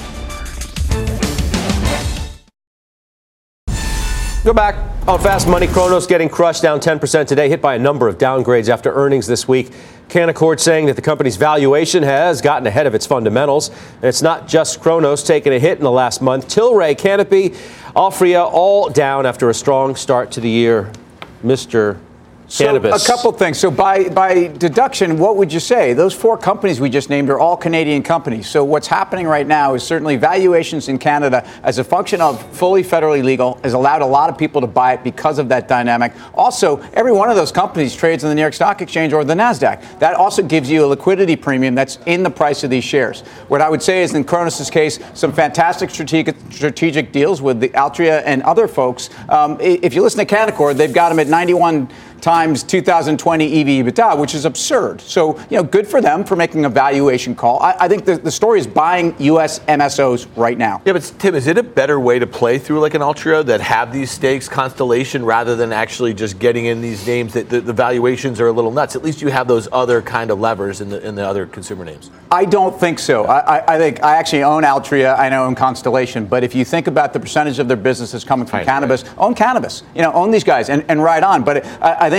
Go back on Fast Money. Cronos getting crushed, down ten percent today, hit by a number of downgrades after earnings this week. Canaccord saying that the company's valuation has gotten ahead of its fundamentals. And it's not just Cronos taking a hit in the last month. Tilray, Canopy, Altria all down after a strong start to the year. Mister So Cannabis. a couple things. So by by deduction, what would you say? Those four companies we just named are all Canadian companies. So what's happening right now is certainly valuations in Canada as a function of fully federally legal has allowed a lot of people to buy it because of that dynamic. Also, every one of those companies trades on the New York Stock Exchange or the NASDAQ. That also gives you a liquidity premium that's in the price of these shares. What I would say is in Cronos' case, some fantastic strategic strategic deals with the Altria and other folks. Um, if you listen to Canaccord, they've got them at ninety-one times two thousand twenty E V EBITDA, which is absurd. So, you know, good for them for making a valuation call. I, I think the, the story is buying U S M S Os right now. Yeah, but Tim, is it a better way to play through like an Altria that have these stakes, Constellation, rather than actually just getting in these names that the, the valuations are a little nuts? At least you have those other kind of levers in the in the other consumer names. I don't think so. I, I, I think I actually own Altria. I own Constellation. But if you think about the percentage of their business that's coming from Right, cannabis, right. own cannabis. You know, own these guys and, and ride on. But I, I think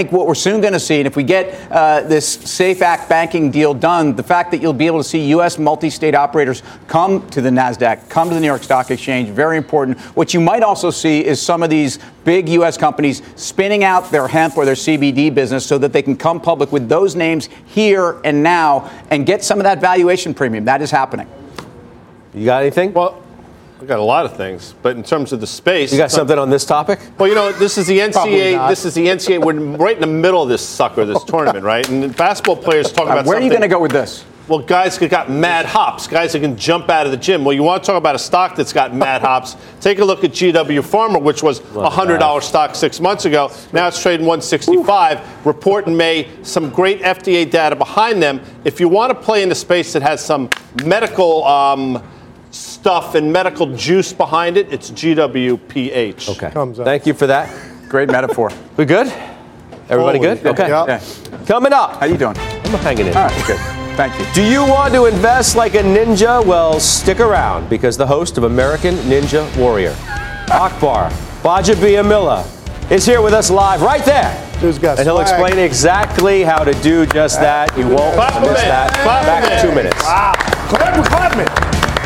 think what we're soon going to see, and if we get uh, this SAFE Act banking deal done, the fact that you'll be able to see U S multi-state operators come to the NASDAQ, come to the New York Stock Exchange, very important. What you might also see is some of these big U S companies spinning out their hemp or their C B D business so that they can come public with those names here and now and get some of that valuation premium. That is happening. You got anything? Well, I got a lot of things, but in terms of the space, you got something on this topic? Well, you know, this is the N C A A. This is the N C A A. We're right in the middle of this sucker, this tournament, right? And basketball players talk about where are you going to go with this? Well, guys who got mad hops, guys that can jump out of the gym. Well, you want to talk about a stock that's got mad hops? Take a look at G W Pharma, which was a one hundred dollars stock six months ago. Now it's trading one sixty-five. Report in May, some great F D A data behind them. If you want to play in a space that has some medical um, stuff and medical juice behind it, it's G W P H. Okay. Thank you for that. Great metaphor. We good? Everybody Always. good? Okay. Yeah. Coming up. How you doing? I'm hanging in. All right, good. Thank you. Do you want to invest like a ninja? Well, stick around because the host of American Ninja Warrior, Akbar Gbajabiamila, is here with us live right there. Who's got and he'll swag? explain exactly how to do just that. You won't Clap miss him in. that. Clap Back him in in. two minutes. Wow. Clap me, clap me.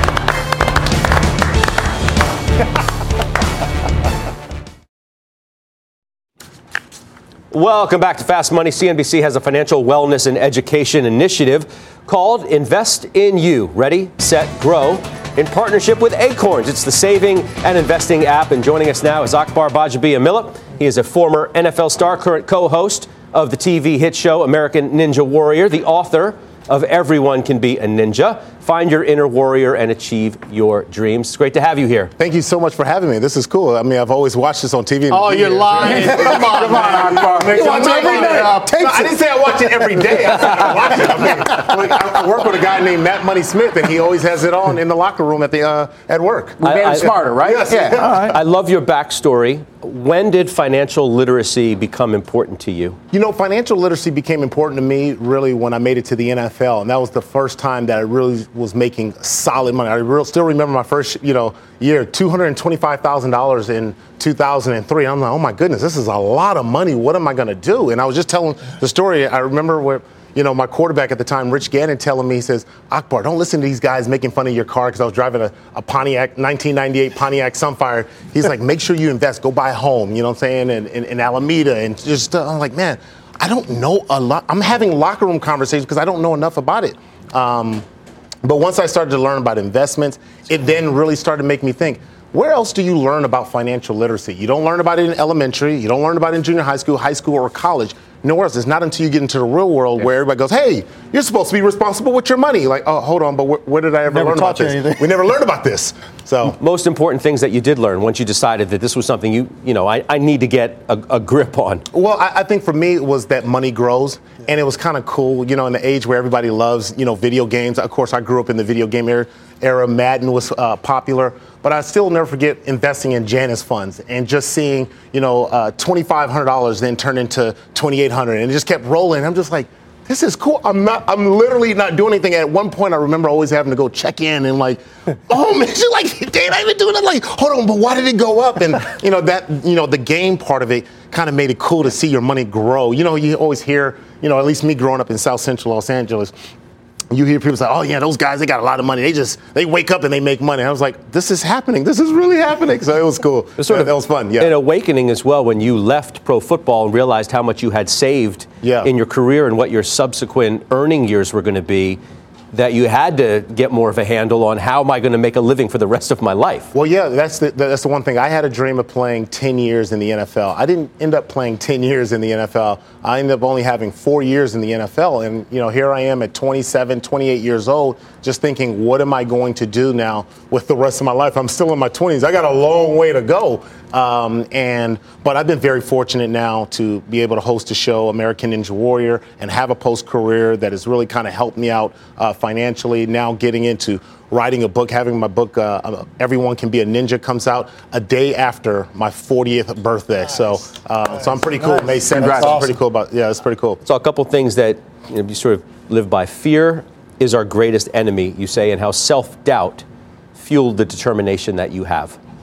Welcome back to Fast Money. C N B C has a financial wellness and education initiative called Invest in You. Ready, set, grow. In partnership with Acorns. It's the saving and investing app. And joining us now is Akbar Gbajabiamila. He is a former N F L star, current co-host of the T V hit show American Ninja Warrior, the author of Everyone Can Be a Ninja. Find your inner warrior and achieve your dreams. It's great to have you here. Thank you so much for having me. This is cool. I mean, I've always watched this on T V. Oh, you're lying. Come on, Come on, Akbar. You watch it every day. Uh, no, I didn't say I watch it every day. I said I watch it. I, mean, like, I, I work with a guy named Matt Money Smith, and he always has it on in the locker room at the uh, at work. We made him smarter, right? Yes. Yeah. All right. I love your backstory. When did financial literacy become important to you? You know, financial literacy became important to me really when I made it to the N F L, and that was the first time that I really was making solid money. I real, still remember my first, you know, year, two hundred twenty-five thousand dollars in two thousand three. I'm like, oh my goodness, this is a lot of money. What am I going to do? And I was just telling the story. I remember where, you know, my quarterback at the time, Rich Gannon, telling me, he says, Akbar, don't listen to these guys making fun of your car, because I was driving a, a Pontiac, nineteen ninety-eight Pontiac Sunfire. He's like, make sure you invest, go buy a home, you know what I'm saying, in, in, in Alameda. And just, uh, I'm like, man, I don't know a lot. I'm having locker room conversations because I don't know enough about it. Um, but once I started to learn about investments, it then really started to make me think, where else do you learn about financial literacy? You don't learn about it in elementary. You don't learn about it in junior high school, high school, or college. Nowhere else. It's not until you get into the real world yeah. where everybody goes, hey, you're supposed to be responsible with your money. Like, oh, hold on, but where, where did I ever Never learn about this? anything. We never learned about this. So, most important things that you did learn once you decided that this was something you, you know, I, I need to get a, a grip on. Well, I, I think for me it was that money grows, and it was kind of cool, you know, in the age where everybody loves, you know, video games. Of course, I grew up in the video game era. era. Madden was uh, popular, but I still never forget investing in Janus funds and just seeing, you know, uh, twenty-five hundred dollars then turn into twenty-eight hundred dollars, and it just kept rolling. I'm just like, this is cool. I'm not, I'm literally not doing anything. At one point, I remember always having to go check in and like, oh man, she's like, Dave, I been doing it. Like, hold on, but why did it go up? And you know that, you know, the game part of it kind of made it cool to see your money grow. You know, you always hear, you know, at least me growing up in South Central Los Angeles, you hear people say, oh, yeah, those guys, they got a lot of money. They just, they wake up and they make money. I was like, this is happening. This is really happening. So it was cool. It was sort yeah, of, that was fun, yeah. An awakening as well when you left pro football and realized how much you had saved yeah. in your career and what your subsequent earning years were going to be, that you had to get more of a handle on how am I going to make a living for the rest of my life. Well, yeah, that's the, that's the one thing. I had a dream of playing ten years in the N F L. I didn't end up playing ten years in the N F L. I ended up only having four years in the N F L. And, you know, here I am at twenty-seven, twenty-eight years old, just thinking, what am I going to do now with the rest of my life? I'm still in my twenties. I got a long way to go. Um, and but I've been very fortunate now to be able to host a show, American Ninja Warrior, and have a post-career that has really kind of helped me out uh, financially. Now getting into writing a book, having my book, uh, Everyone Can Be a Ninja, comes out a day after my fortieth birthday. Nice. So, uh, nice. so I'm pretty cool. Nice. May seventh. That's so I'm awesome. pretty cool about. Yeah, it's pretty cool. So a couple things that you know, you sort of live by. Fear is our greatest enemy, you say, and how self-doubt fueled the determination that you have.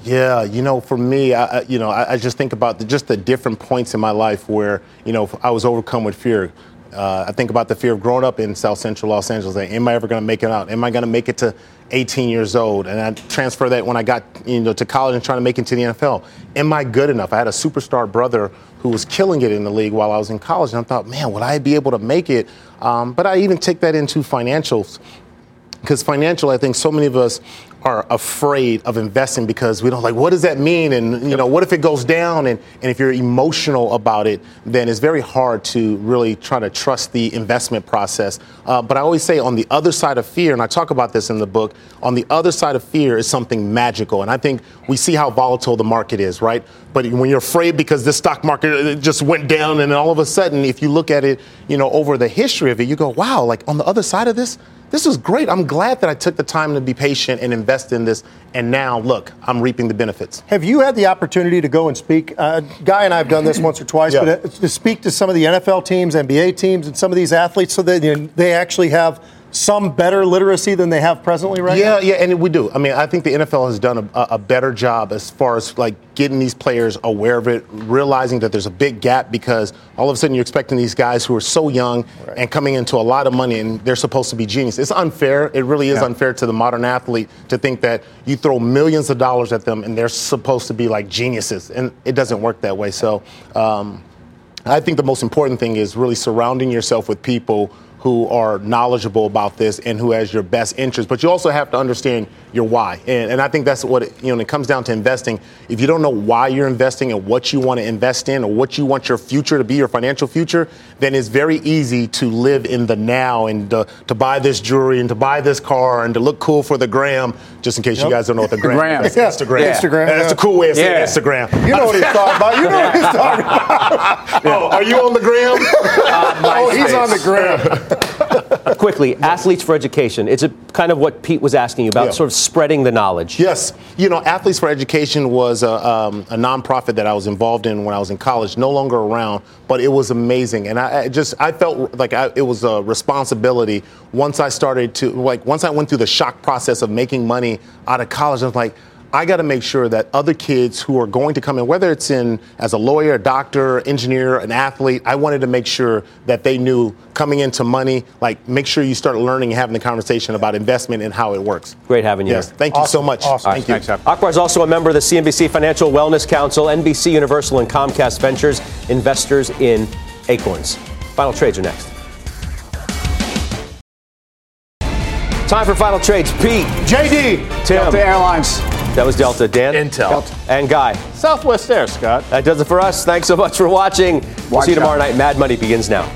Yeah, you know, for me, I, you know, I, I just think about the, just the different points in my life where, you know, I was overcome with fear. Uh, I think about the fear of growing up in South Central Los Angeles. Like, am I ever going to make it out? Am I going to make it to eighteen years old? And I transfer that when I got, you know, to college and trying to make it to the N F L. Am I good enough? I had a superstar brother who was killing it in the league while I was in college. And I thought, man, would I be able to make it? Um, but I even take that into financials. Because financial, I think so many of us are afraid of investing because we don't like, what does that mean? And, you know, what if it goes down? And, and if you're emotional about it, then it's very hard to really try to trust the investment process. Uh, but I always say on the other side of fear, and I talk about this in the book, on the other side of fear is something magical. And I think we see how volatile the market is, right? But when you're afraid because the stock market just went down and all of a sudden, if you look at it, you know, over the history of it, you go, wow, like on the other side of this, this is great. I'm glad that I took the time to be patient and invest in this. And now, look, I'm reaping the benefits. Have you had the opportunity to go and speak? Uh, Guy and I have done this once or twice, yeah. but to speak to some of the N F L teams, N B A teams, and some of these athletes so that you know, they actually have some better literacy than they have presently right yeah, now? Yeah, yeah, and we do. I mean, I think the N F L has done a, a better job as far as like getting these players aware of it, realizing that there's a big gap because all of a sudden you're expecting these guys who are so young right. and coming into a lot of money and they're supposed to be genius. It's unfair. It really is yeah. unfair to the modern athlete to think that you throw millions of dollars at them and they're supposed to be like geniuses, and it doesn't work that way. So um, I think the most important thing is really surrounding yourself with people who are knowledgeable about this and who has your best interest. But you also have to understand your why. And, and I think that's what, it, you know, when it comes down to investing, if you don't know why you're investing and what you want to invest in or what you want your future to be, your financial future, then it's very easy to live in the now and uh, to buy this jewelry and to buy this car and to look cool for the gram, just in case yep. you guys don't know what the gram, gram. is. Yeah. Instagram. Yeah. Instagram. That's a cool way of saying yeah. Instagram. You know what he's talking about. You know what he's talking about. Oh, are you on the gram? Uh, oh, he's on the gram. Quickly, Athletes for Education. It's a kind of what Pete was asking you about, yeah. sort of spreading the knowledge. Yes. You know, Athletes for Education was a, um, a nonprofit that I was involved in when I was in college, no longer around, but it was amazing. And I, I just, I felt like I, it was a responsibility once I started to, like, once I went through the shock process of making money out of college, I was like, I got to make sure that other kids who are going to come in, whether it's in as a lawyer, a doctor, engineer, an athlete, I wanted to make sure that they knew coming into money, like make sure you start learning and having the conversation about investment and how it works. Great having you. Yes, here. thank awesome. you so much. Awesome. Thank right, you. Akbar is also a member of the C N B C Financial Wellness Council, N B C Universal and Comcast Ventures, investors in Acorns. Final trades are next. Time for final trades. Pete. J D. Tim. Delta Airlines. That was Delta. Dan? Intel. Delta. And Guy. Southwest Air, Scott. That does it for us. Thanks so much for watching. We'll Watch see you tomorrow out. night. Mad Money begins now.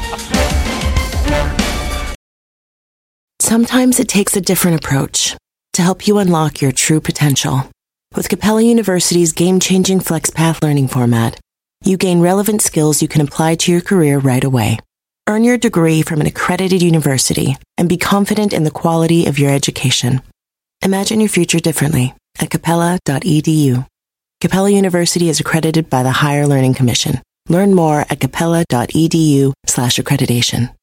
Sometimes it takes a different approach to help you unlock your true potential. With Capella University's game-changing FlexPath learning format, you gain relevant skills you can apply to your career right away. Earn your degree from an accredited university and be confident in the quality of your education. Imagine your future differently at capella dot e d u. Capella University is accredited by the Higher Learning Commission. Learn more at capella dot e d u slash accreditation.